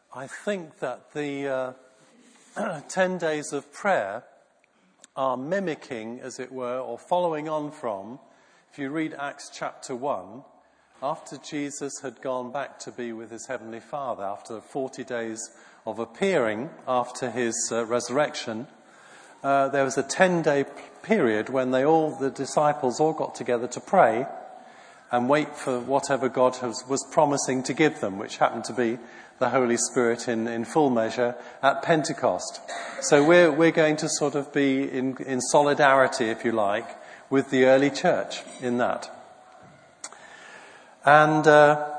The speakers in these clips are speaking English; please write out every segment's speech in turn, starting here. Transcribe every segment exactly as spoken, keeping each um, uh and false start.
I think that the uh, ten days of prayer are mimicking, as it were, or following on from, if you read Acts chapter one, after Jesus had gone back to be with his heavenly Father, after forty days of appearing after his uh, resurrection, uh, there was a ten-day period when they all, the disciples all got together to pray and wait for whatever God has, was promising to give them, which happened to be the Holy Spirit in, in full measure at Pentecost. So we're we're going to sort of be in, in solidarity, if you like, with the early church in that. And uh,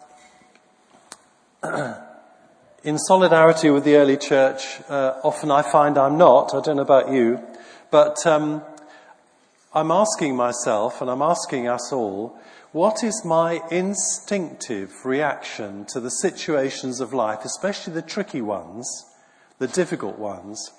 in solidarity with the early church, uh, often I find I'm not, I don't know about you, but um, I'm asking myself, and I'm asking us all, what is my instinctive reaction to the situations of life, especially the tricky ones, the difficult ones?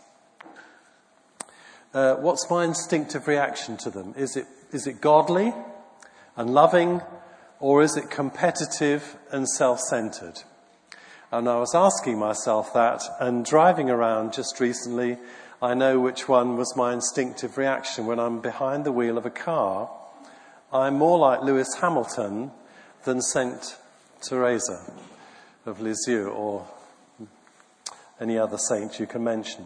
Uh, what's my instinctive reaction to them? Is it is it godly and loving, or is it competitive and self-centered? And I was asking myself that, and driving around just recently, I know which one was my instinctive reaction. When I'm behind the wheel of a car, I'm more like Lewis Hamilton than Saint Teresa of Lisieux or any other saint you can mention.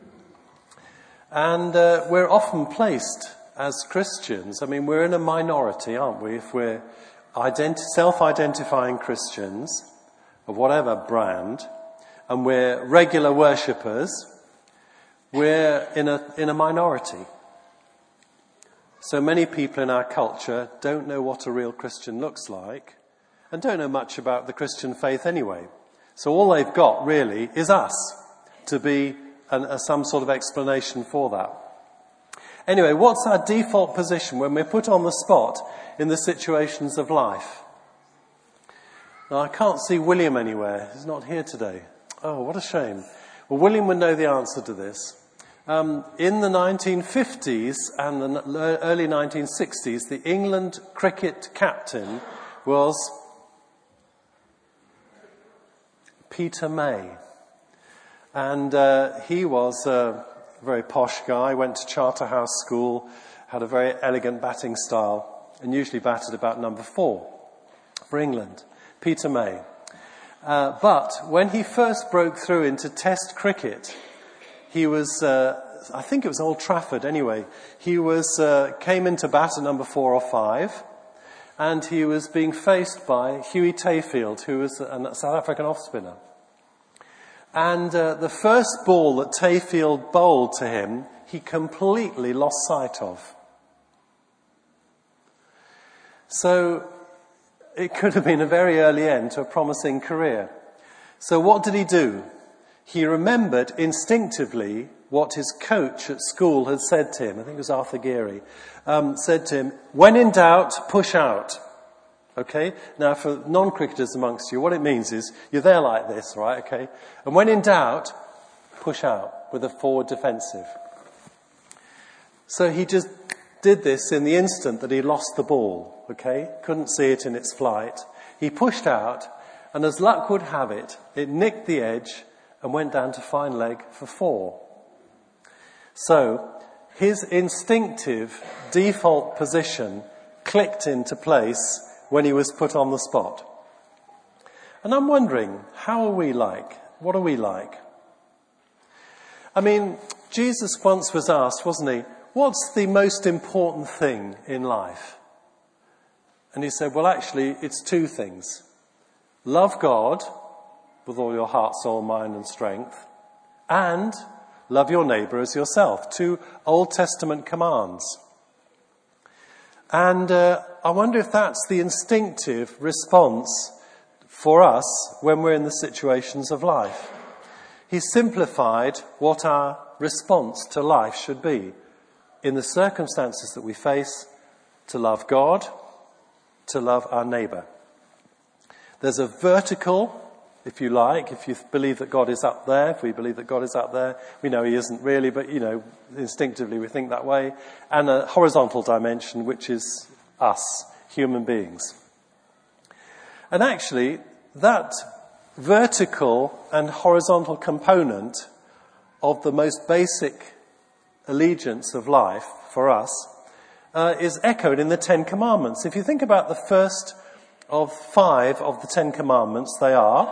And uh, we're often placed as Christians, I mean, we're in a minority, aren't we, if we're identi- self-identifying Christians of whatever brand, and we're regular worshippers, we're in a in a minority. So many people in our culture don't know what a real Christian looks like and don't know much about the Christian faith anyway. So all they've got really is us to be an, a, some sort of explanation for that. Anyway, what's our default position when we're put on the spot in the situations of life? Now, I can't see William anywhere. He's not here today. Oh, what a shame. Well, William would know the answer to this. Um, in the nineteen fifties and the early nineteen sixties, the England cricket captain was Peter May. And uh, he was a very posh guy, went to Charterhouse School, had a very elegant batting style, and usually batted about number four for England. Peter May. Uh, but when he first broke through into Test cricket, he was, uh, I think it was Old Trafford anyway, he was uh, came into bat at number four or five, and he was being faced by Hughie Tayfield, who was a South African off-spinner. And uh, the first ball that Tayfield bowled to him, he completely lost sight of. So it could have been a very early end to a promising career. So what did he do? He remembered instinctively what his coach at school had said to him. I think it was Arthur Geary. Um, said to him, when in doubt, push out. Okay? Now, for non-cricketers amongst you, what it means is you're there like this, right? Okay? And when in doubt, push out with a forward defensive. So he just did this in the instant that he lost the ball. Okay? Couldn't see it in its flight. He pushed out, and as luck would have it, it nicked the edge and went down to fine leg for four. So his instinctive default position clicked into place when he was put on the spot. And I'm wondering, how are we like? What are we like? I mean, Jesus once was asked, wasn't he, what's the most important thing in life? And he said, well, actually, it's two things. Love God with all your heart, soul, mind and strength, and love your neighbour as yourself. Two Old Testament commands. And uh, I wonder if that's the instinctive response for us when we're in the situations of life. He simplified what our response to life should be in the circumstances that we face: to love God, to love our neighbour. There's a vertical, if you like, if you believe that God is up there, if we believe that God is up there, we know he isn't really, but, you know, instinctively we think that way, and a horizontal dimension, which is us, human beings. And actually, that vertical and horizontal component of the most basic allegiance of life for us uh, is echoed in the Ten Commandments. If you think about the first of five of the Ten Commandments, they are,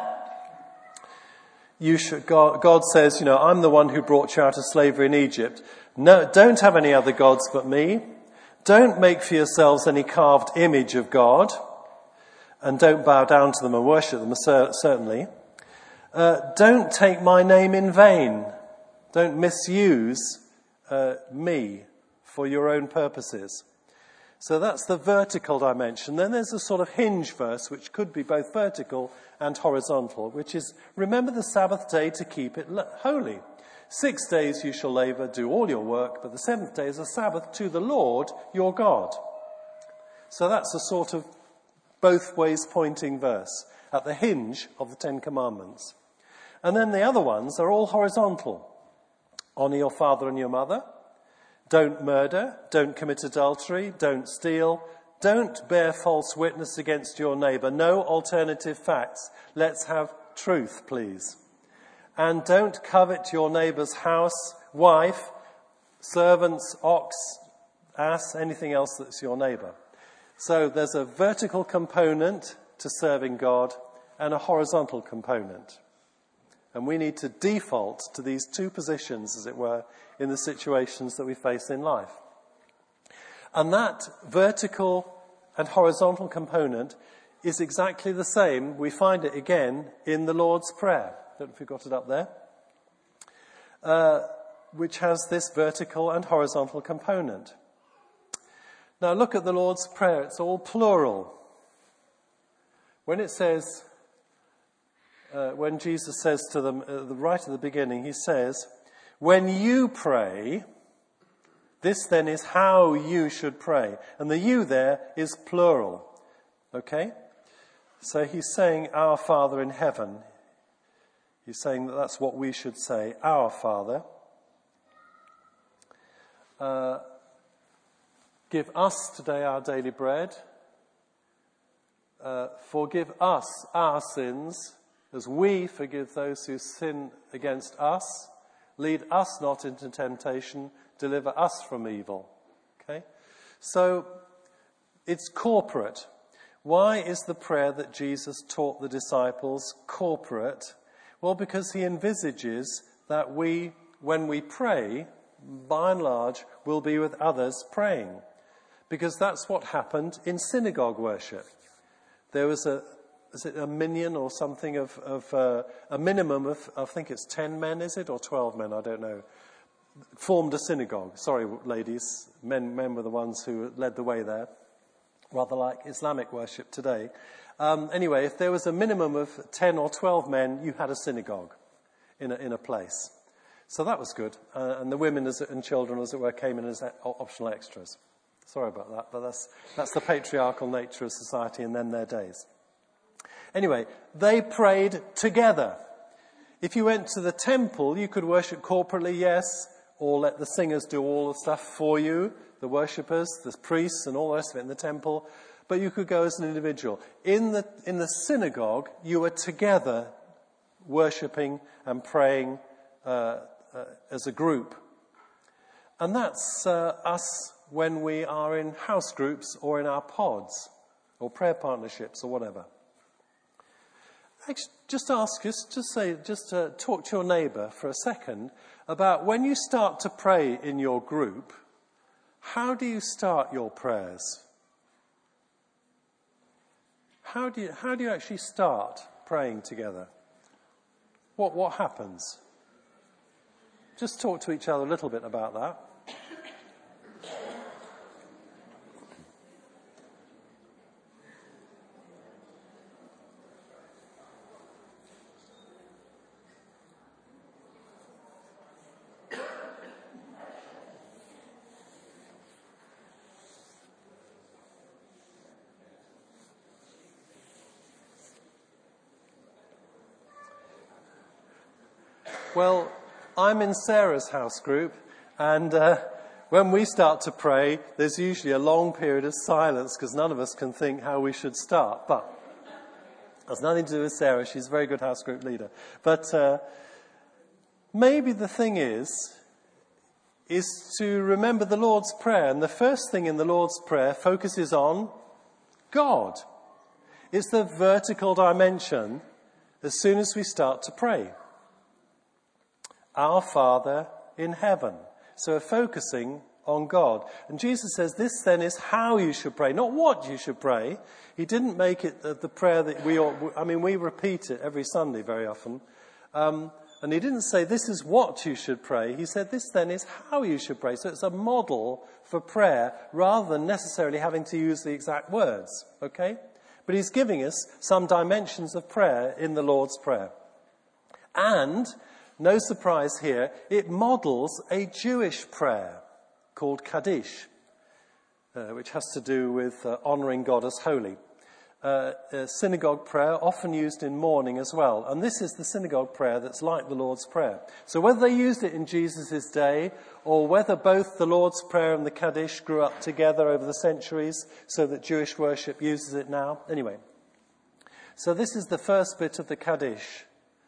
you should, God, God says, you know, I'm the one who brought you out of slavery in Egypt. No, don't have any other gods but me. Don't make for yourselves any carved image of God. And don't bow down to them and worship them, certainly. Uh, don't take my name in vain. Don't misuse uh, me for your own purposes. So that's the vertical dimension. Then there's a sort of hinge verse, which could be both vertical and horizontal, which is, remember the Sabbath day to keep it holy. Six days you shall labour, do all your work, but the seventh day is a Sabbath to the Lord your God. So that's a sort of both ways pointing verse at the hinge of the Ten Commandments. And then the other ones are all horizontal. Honour your father and your mother. Don't murder. Don't commit adultery. Don't steal. Don't bear false witness against your neighbour. No alternative facts. Let's have truth, please. And don't covet your neighbour's house, wife, servants, ox, ass, anything else that's your neighbour. So there's a vertical component to serving God and a horizontal component. And we need to default to these two positions, as it were, in the situations that we face in life. And that vertical and horizontal component is exactly the same. We find it again in the Lord's Prayer. Don't know if you've got it up there. Uh, which has this vertical and horizontal component. Now look at the Lord's Prayer. It's all plural. When it says, uh, when Jesus says to them uh, right at the beginning, he says, when you pray, this then is how you should pray. And the you there is plural. Okay? So he's saying, our Father in heaven. He's saying that that's what we should say, our Father. Uh, Give us today our daily bread. Uh, forgive us our sins as we forgive those who sin against us. Lead us not into temptation. Deliver us from evil. Okay? So it's corporate. Why is the prayer that Jesus taught the disciples corporate? Well, because he envisages that we, when we pray, by and large, will be with others praying. Because that's what happened in synagogue worship. There was a, is it a minion or something of, of uh, a minimum of, I think it's ten men, is it? Or twelve men, I don't know. Formed a synagogue. Sorry, ladies. Men, men were the ones who led the way there. Rather like Islamic worship today. Um, anyway, if there was a minimum of ten or twelve men, you had a synagogue in a, in a place. So that was good. Uh, and the women as, and children, as it were, came in as optional extras. Sorry about that, but that's, that's the patriarchal nature of society and then their days. Anyway, they prayed together. If you went to the temple, you could worship corporately, yes, or let the singers do all the stuff for you, the worshippers, the priests and all the rest of it in the temple, but you could go as an individual. In the, in the synagogue, you were together worshipping and praying uh, uh, as a group. And that's uh, us when we are in house groups or in our pods or prayer partnerships or whatever. Actually, just ask, just, just say, just uh, talk to your neighbour for a second about when you start to pray in your group, how do you start your prayers? How do you, how do you actually start praying together? What, what happens? Just talk to each other a little bit about that. Well, I'm in Sarah's house group, and uh, when we start to pray, there's usually a long period of silence because none of us can think how we should start. But Has nothing to do with Sarah. She's a very good house group leader. But uh, maybe the thing is, is to remember the Lord's Prayer. And the first thing in the Lord's Prayer focuses on God. It's the vertical dimension as soon as we start to pray. Our Father in heaven. So we're focusing on God. And Jesus says this then is how you should pray, not what you should pray. He didn't make it the, the prayer that we ought, I mean, we repeat it every Sunday very often. Um, and he didn't say this is what you should pray. He said this then is how you should pray. So it's a model for prayer rather than necessarily having to use the exact words. Okay? But he's giving us some dimensions of prayer in the Lord's Prayer. And, no surprise here, it models a Jewish prayer called Kaddish, uh, which has to do with uh, honouring God as holy. Uh, a synagogue prayer, often used in mourning as well. And this is the synagogue prayer that's like the Lord's Prayer. So whether they used it in Jesus' day, or whether both the Lord's Prayer and the Kaddish grew up together over the centuries so that Jewish worship uses it now. Anyway, so this is the first bit of the Kaddish.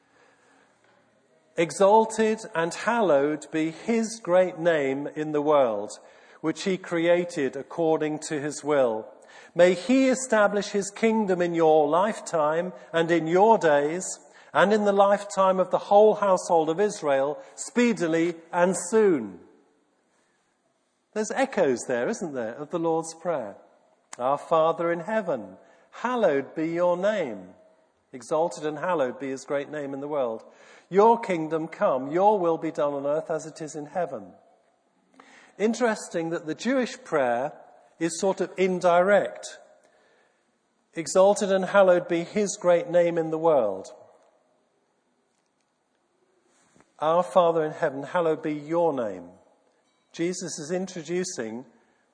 Exalted and hallowed be his great name in the world, which he created according to his will. May he establish his kingdom in your lifetime and in your days, and in the lifetime of the whole household of Israel, speedily and soon. There's echoes there, isn't there, of the Lord's Prayer. Our Father in heaven, hallowed be your name. Exalted and hallowed be his great name in the world. Your kingdom come, your will be done on earth as it is in heaven. Interesting that the Jewish prayer is sort of indirect. Exalted and hallowed be his great name in the world. Our Father in heaven, hallowed be your name. Jesus is introducing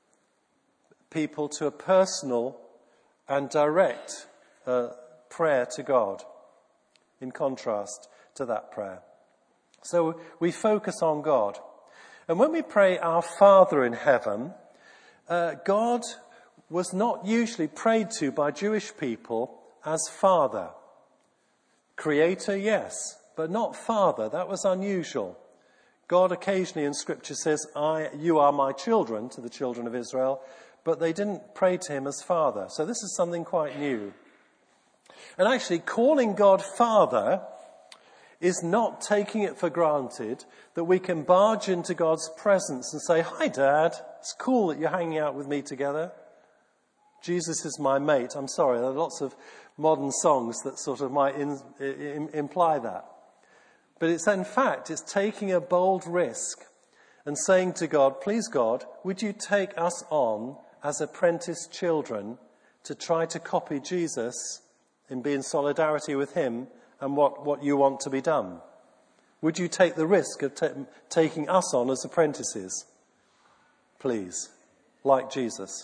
people to a personal and direct uh, prayer to God, in contrast to that prayer. So we focus on God. And when we pray our Father in heaven, uh, God was not usually prayed to by Jewish people as Father. Creator, yes, but not Father. That was unusual. God occasionally in Scripture says, I, you are my children, to the children of Israel, but they didn't pray to him as Father. So this is something quite new. And actually, calling God Father is not taking it for granted that we can barge into God's presence and say, hi, Dad, it's cool that you're hanging out with me together. Jesus is my mate. I'm sorry, there are lots of modern songs that sort of might in, in, imply that. But it's in fact, it's taking a bold risk and saying to God, please God, would you take us on as apprentice children to try to copy Jesus and be in solidarity with him and what, what you want to be done? Would you take the risk of ta- taking us on as apprentices? Please, like Jesus.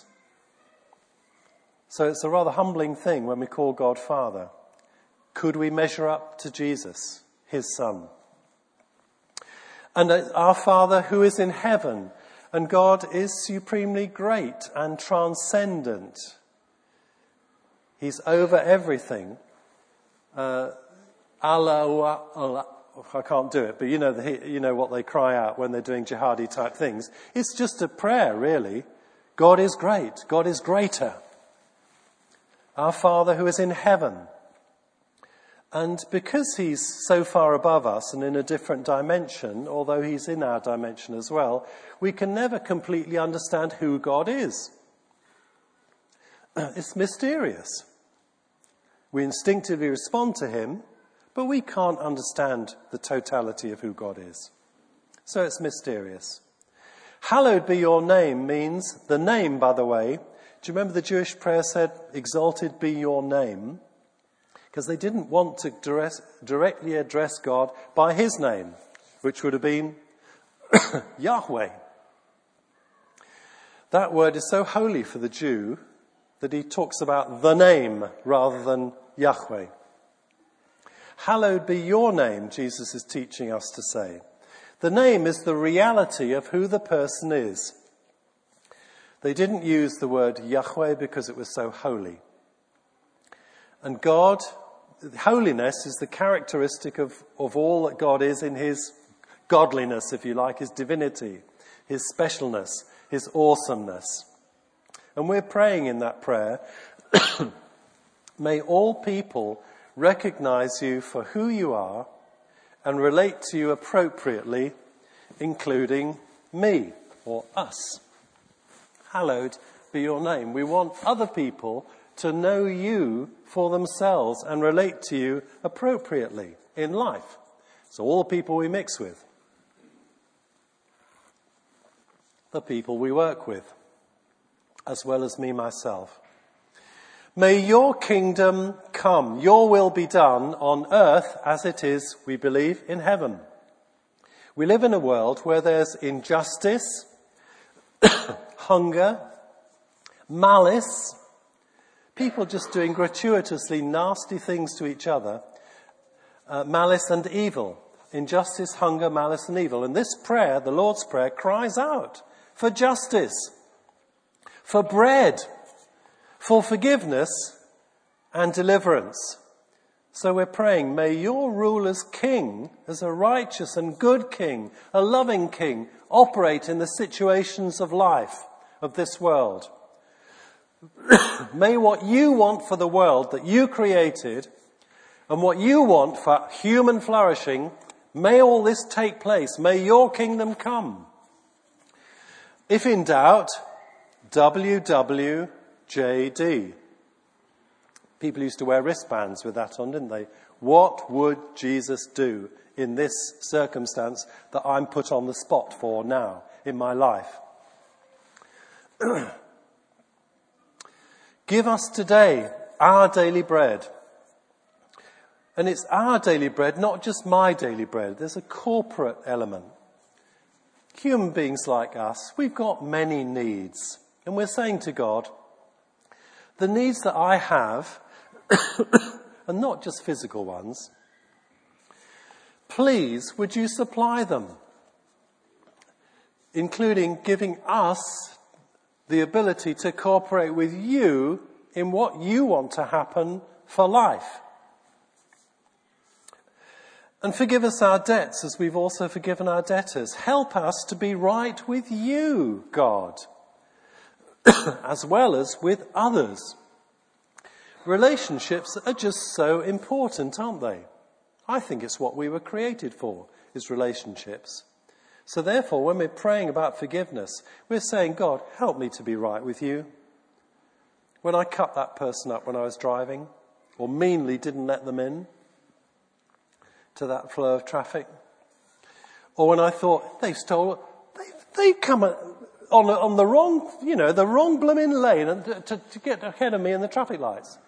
So it's a rather humbling thing when we call God Father. Could we measure up to Jesus, his Son? And our Father who is in heaven, and God is supremely great and transcendent. He's over everything. Uh, Allah, Allah, I can't do it, but you know, the, you know what they cry out when they're doing jihadi type things. It's just a prayer, really. God is great. God is greater. Our Father who is in heaven. And because he's so far above us and in a different dimension, although he's in our dimension as well, we can never completely understand who God is. It's mysterious. We instinctively respond to him, but we can't understand the totality of who God is. So it's mysterious. Hallowed be your name means, the name, by the way, do you remember the Jewish prayer said, exalted be your name? Because they didn't want to dress, directly address God by his name, which would have been Yahweh. That word is so holy for the Jew that he talks about the name rather than Yahweh. Hallowed be your name, Jesus is teaching us to say. The name is the reality of who the person is. They didn't use the word Yahweh because it was so holy. And God holiness is the characteristic of, of all that God is in his godliness, if you like, his divinity, his specialness, his awesomeness. And we're praying in that prayer, may all people recognize you for who you are and relate to you appropriately, including me or us. Hallowed be your name. We want other people to know you for themselves and relate to you appropriately in life. So all the people we mix with, the people we work with, as well as me myself. May your kingdom come, your will be done on earth as it is, we believe, in heaven. We live in a world where there's injustice, hunger, malice, people just doing gratuitously nasty things to each other, uh, malice and evil, injustice, hunger, malice and evil. And this prayer, the Lord's Prayer, cries out for justice, for bread, for forgiveness and deliverance. So we're praying, may your rule as king, as a righteous and good king, a loving king, operate in the situations of life of this world. May what you want for the world that you created and what you want for human flourishing, may all this take place. May your kingdom come. If in doubt, W W J D. People used to wear wristbands with that on, didn't they? What would Jesus do in this circumstance that I'm put on the spot for now in my life? Give us today our daily bread. And it's our daily bread, not just my daily bread. There's a corporate element. Human beings like us, we've got many needs. And we're saying to God, the needs that I have are not just physical ones. Please, would you supply them? Including giving us the ability to cooperate with you in what you want to happen for life. And forgive us our debts as we've also forgiven our debtors. Help us to be right with you, God, as well as with others. Relationships are just so important, aren't they? I think it's what we were created for, is relationships. So therefore, when we're praying about forgiveness, we're saying, God, help me to be right with you. When I cut that person up when I was driving, or meanly didn't let them in to that flow of traffic, or when I thought, they've stolen, they've, they've come on, on the wrong, you know, the wrong blooming lane and to, to get ahead of me in the traffic lights.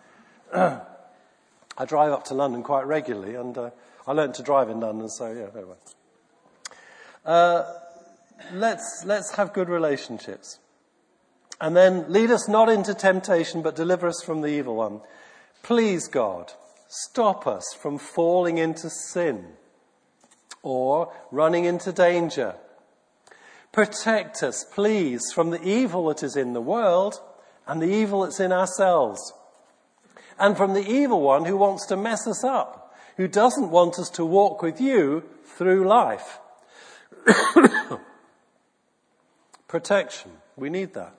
I drive up to London quite regularly, and uh, I learned to drive in London, so yeah, anyway. Uh, let's, let's have good relationships. And then lead us not into temptation, but deliver us from the evil one. Please, God, stop us from falling into sin or running into danger. Protect us, please, from the evil that is in the world and the evil that's in ourselves. And from the evil one who wants to mess us up, who doesn't want us to walk with you through life. Protection. We need that.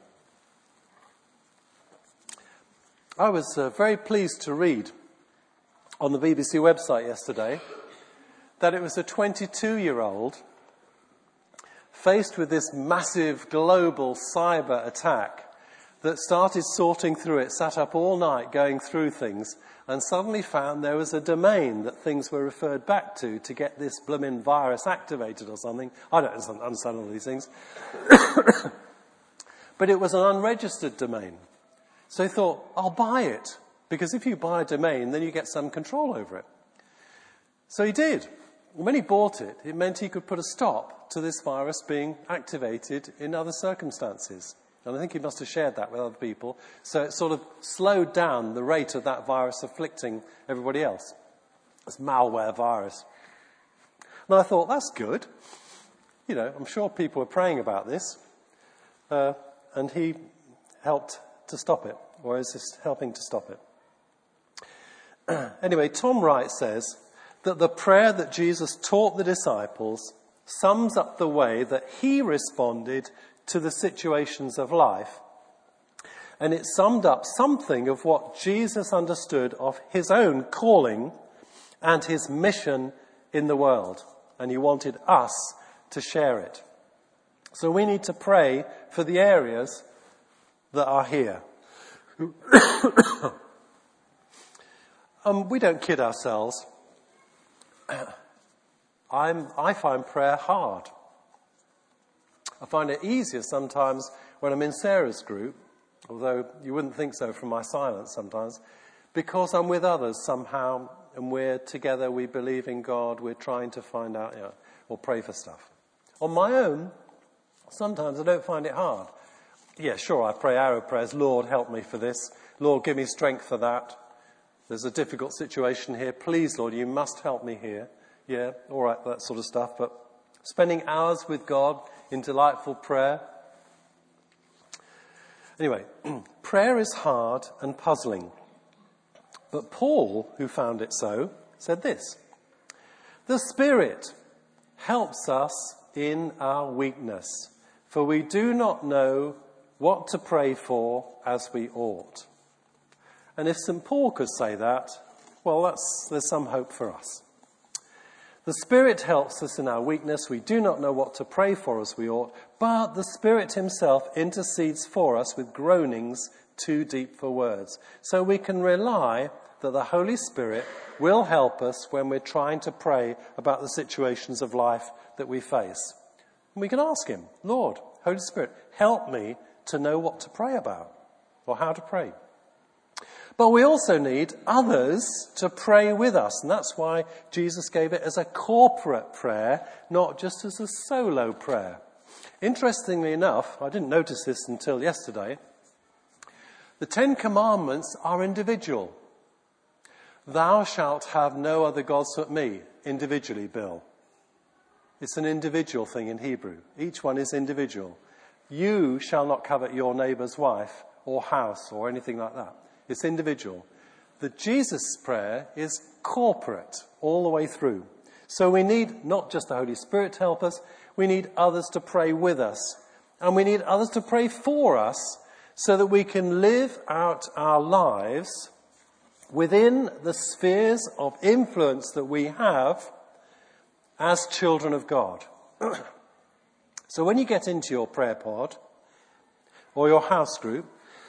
I was uh, very pleased to read on the B B C website yesterday that it was a twenty-two-year-old faced with this massive global cyber attack that started sorting through it, sat up all night going through things, and suddenly found there was a domain that things were referred back to to get this blooming virus activated or something. I don't understand all these things. But it was an unregistered domain. So he thought, I'll buy it, because if you buy a domain, then you get some control over it. So he did. When he bought it, it meant he could put a stop to this virus being activated in other circumstances. And I think he must have shared that with other people. So it sort of slowed down the rate of that virus afflicting everybody else. This malware virus. And I thought, that's good. You know, I'm sure people were praying about this. Uh, and he helped to stop it, or is this helping to stop it? Anyway, Tom Wright says that the prayer that Jesus taught the disciples sums up the way that he responded to the situations of life. And it summed up something of what Jesus understood of his own calling and his mission in the world. And he wanted us to share it. So we need to pray for the areas that are here. um, we don't kid ourselves. I'm, I find prayer hard. I find it easier sometimes when I'm in Sarah's group, although you wouldn't think so from my silence sometimes, because I'm with others somehow and we're together, we believe in God, we're trying to find out, you know, or pray for stuff. On my own, sometimes I don't find it hard. Yeah, sure, I pray arrow prayers. Lord, help me for this. Lord, give me strength for that. There's a difficult situation here. Please, Lord, you must help me here. Yeah, all right, that sort of stuff. But spending hours with God in delightful prayer. Anyway, prayer is hard and puzzling. But Paul, who found it so, said this: the Spirit helps us in our weakness, for we do not know what to pray for as we ought. And if Saint Paul could say that, well, that's, there's some hope for us. The Spirit helps us in our weakness. We do not know what to pray for as we ought, but the Spirit himself intercedes for us with groanings too deep for words. So we can rely that the Holy Spirit will help us when we're trying to pray about the situations of life that we face. And we can ask him, Lord, Holy Spirit, help me to know what to pray about or how to pray. But we also need others to pray with us. And that's why Jesus gave it as a corporate prayer, not just as a solo prayer. Interestingly enough, I didn't notice this until yesterday, the Ten Commandments are individual. Thou shalt have no other gods but me, individually, Bill. It's an individual thing in Hebrew. Each one is individual. You shall not covet your neighbour's wife or house or anything like that. It's individual. The Jesus prayer is corporate all the way through. So we need not just the Holy Spirit to help us, we need others to pray with us. And we need others to pray for us so that we can live out our lives within the spheres of influence that we have as children of God. So when you get into your prayer pod or your house group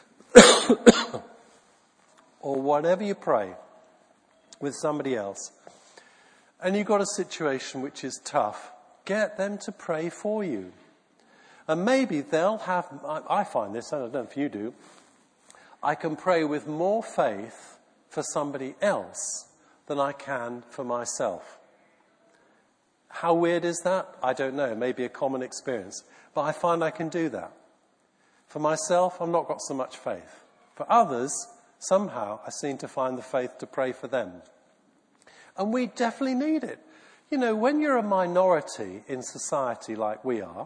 or whatever you pray with somebody else, and you've got a situation which is tough, get them to pray for you. And maybe they'll have, I find this, I don't know if you do, I can pray with more faith for somebody else than I can for myself. How weird is that? I don't know. Maybe a common experience. But I find I can do that. For myself, I've not got so much faith. For others, somehow I seem to find the faith to pray for them. And we definitely need it. You know, when you're a minority in society like we are,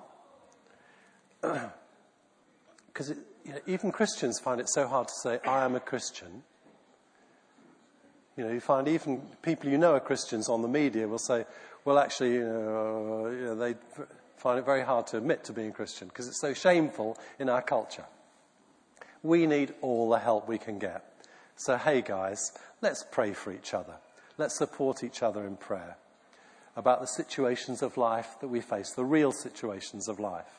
because you know, even Christians find it so hard to say, I am a Christian. You know, you find even people you know are Christians on the media will say, well, actually, you know, you know, they find it very hard to admit to being Christian because it's so shameful in our culture. We need all the help we can get. So, hey, guys, let's pray for each other. Let's support each other in prayer about the situations of life that we face, the real situations of life.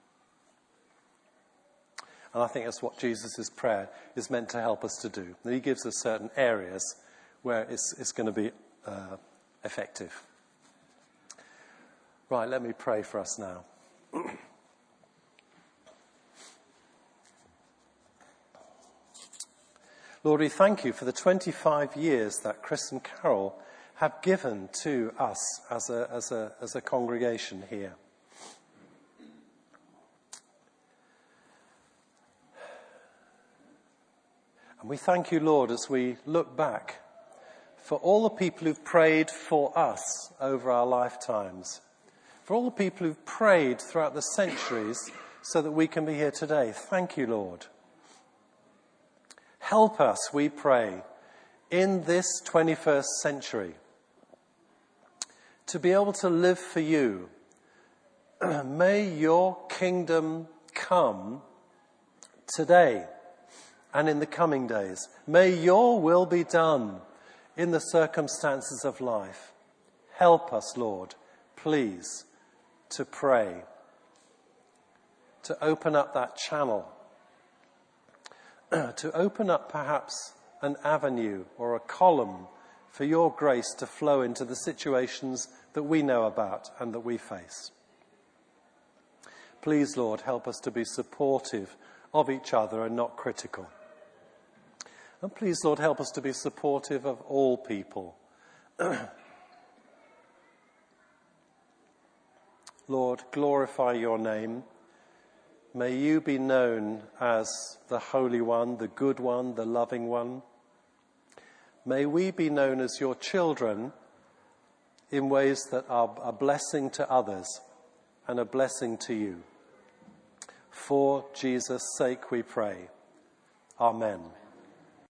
And I think that's what Jesus' prayer is meant to help us to do. And he gives us certain areas where it's, it's going to be uh, effective. Right, let me pray for us now. Lord, we thank you for the twenty-five years that Chris and Carol have given to us as a, as a, as a congregation here. And we thank you, Lord, as we look back for all the people who've prayed for us over our lifetimes, for all the people who've prayed throughout the centuries so that we can be here today. Thank you, Lord. Help us, we pray, in this twenty-first century, to be able to live for you. May your kingdom come today and in the coming days. May your will be done in the circumstances of life. Help us, Lord, please, to pray, to open up that channel, to open up perhaps an avenue or a column for your grace to flow into the situations that we know about and that we face. Please, Lord, help us to be supportive of each other and not critical. And please, Lord, help us to be supportive of all people. Lord, glorify your name. May you be known as the Holy One, the Good One, the Loving One. May we be known as your children in ways that are a blessing to others and a blessing to you. For Jesus' sake we pray. Amen.